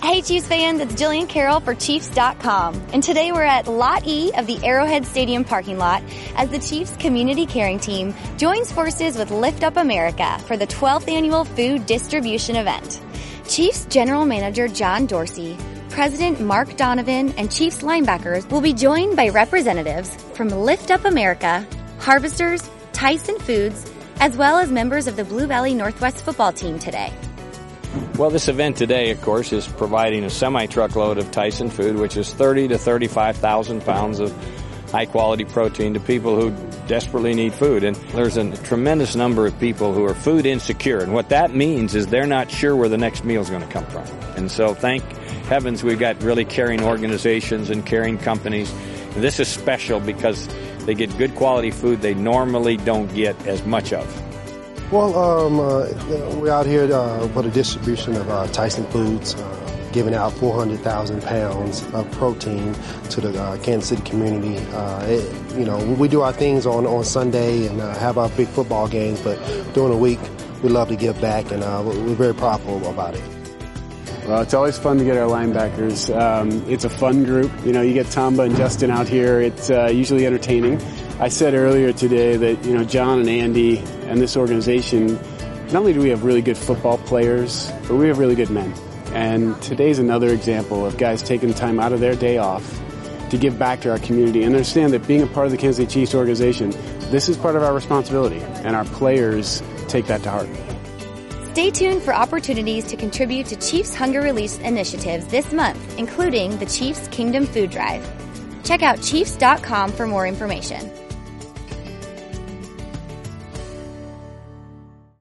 Hey Chiefs fans, it's Jillian Carroll for Chiefs.com. And today we're at Lot E of the Arrowhead Stadium parking lot as the Chiefs Community Caring Team joins forces with Lift Up America for the 12th annual food distribution event. Chiefs General Manager John Dorsey, President Mark Donovan, and Chiefs linebackers will be joined by representatives from Lift Up America, Harvesters, Tyson Foods, as well as members of the Blue Valley Northwest football team today. Well, this event today, of course, is providing a semi-truckload of Tyson food, which is 30 to 35,000 pounds of high-quality protein to people who desperately need food. And there's a tremendous number of people who are food insecure. And what that means is they're not sure where the next meal is going to come from. And so thank heavens we've got really caring organizations and caring companies. And this is special because they get good quality food they normally don't get as much of. Well, we're out here for the distribution of Tyson Foods, giving out 400,000 pounds of protein to the Kansas City community. We do our things on Sunday and have our big football games, but during the week, we love to give back, and we're very proudful about it. Well, it's always fun to get our linebackers. It's a fun group. You get Tamba and Justin out here. It's usually entertaining. I said earlier today that, John and Andy and this organization, not only do we have really good football players, but we have really good men. And today's another example of guys taking time out of their day off to give back to our community and understand that being a part of the Kansas City Chiefs organization, this is part of our responsibility, and our players take that to heart. Stay tuned for opportunities to contribute to Chiefs Hunger Relief initiatives this month, including the Chiefs Kingdom Food Drive. Check out Chiefs.com for more information.